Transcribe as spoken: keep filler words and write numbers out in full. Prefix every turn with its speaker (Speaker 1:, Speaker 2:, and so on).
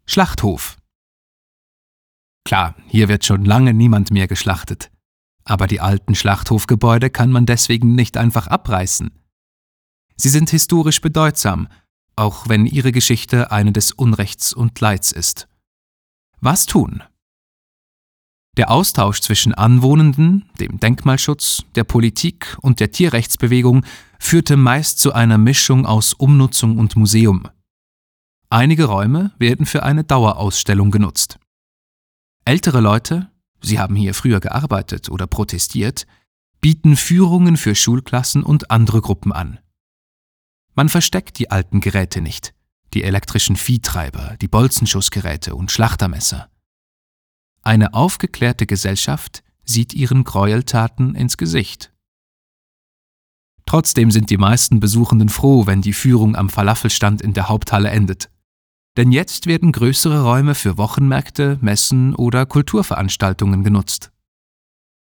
Speaker 1: Schlachthof. Klar, hier wird schon lange niemand mehr geschlachtet. Aber die alten Schlachthofgebäude kann man deswegen nicht einfach abreißen. Sie sind historisch bedeutsam, auch wenn ihre Geschichte eine des Unrechts und Leids ist. Was tun? Der Austausch zwischen Anwohnenden, dem Denkmalschutz, der Politik und der Tierrechtsbewegung führte meist zu einer Mischung aus Umnutzung und Museum. Einige Räume werden für eine Dauerausstellung genutzt. Ältere Leute, sie haben hier früher gearbeitet oder protestiert, bieten Führungen für Schulklassen und andere Gruppen an. Man versteckt die alten Geräte nicht, die elektrischen Viehtreiber, die Bolzenschussgeräte und Schlachtermesser. Eine aufgeklärte Gesellschaft sieht ihren Gräueltaten ins Gesicht. Trotzdem sind die meisten Besuchenden froh, wenn die Führung am Falafelstand in der Haupthalle endet. Denn jetzt werden größere Räume für Wochenmärkte, Messen oder Kulturveranstaltungen genutzt.